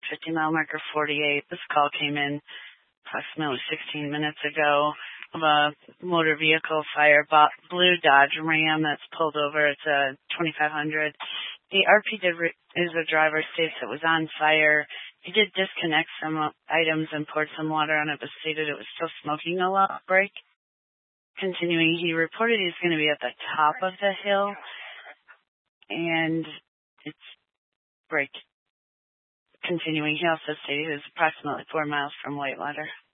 50 mile marker 48. This call came in approximately 16 minutes ago of a motor vehicle fire, blue Dodge Ram that's pulled over. It's a 2500. The RP is a driver, states it was on fire. He did disconnect some items and poured some water on it, but stated it was still smoking a lot. Break. Continuing, he reported he's going to be at the top of the hill, and it's break. Continuing, he also stated it was approximately 4 miles from Whitewater.